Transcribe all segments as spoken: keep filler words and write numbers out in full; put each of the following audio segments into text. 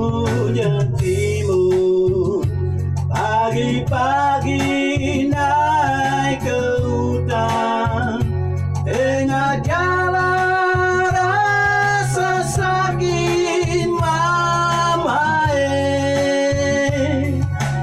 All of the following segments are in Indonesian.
punya timun. Pagi-pagi naik ke hutan, tengah jalan rasa sakit mama eh.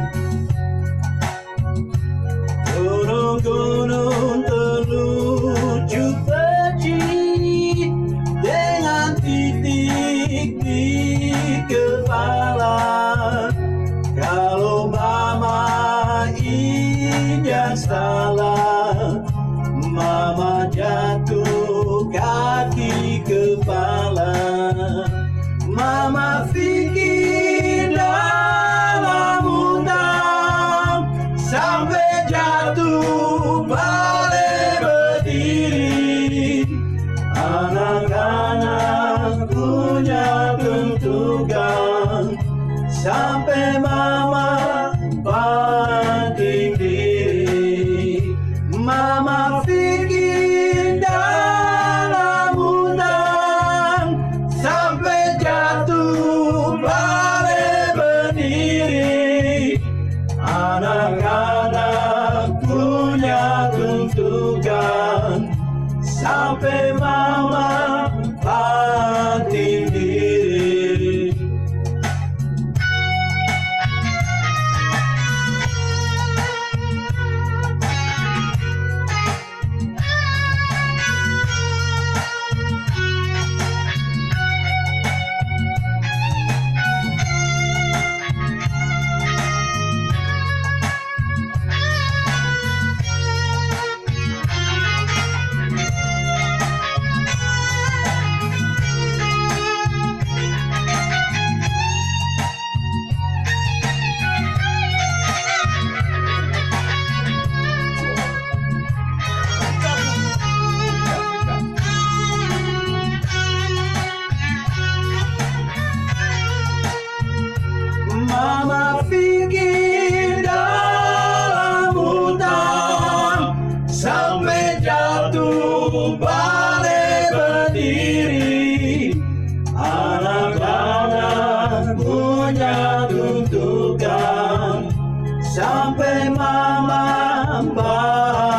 Gunung-gunung terlucu peci dengan titik di kepala. Kalau mama injak salah, mama jatuh kaki kepala. Mama pikir dalam hutan sampai jatuh balik berdiri. Anak-anak punya bentukan sampai mama banting diri. Mama pikir dalam hutan sampai jatuh balik berdiri. Anak-anak punya bentukan sampai mama banting diri. Mama pikir dalam hutan sampai jatuh balik berdiri. Anak-anak punya tuntukan sampai mama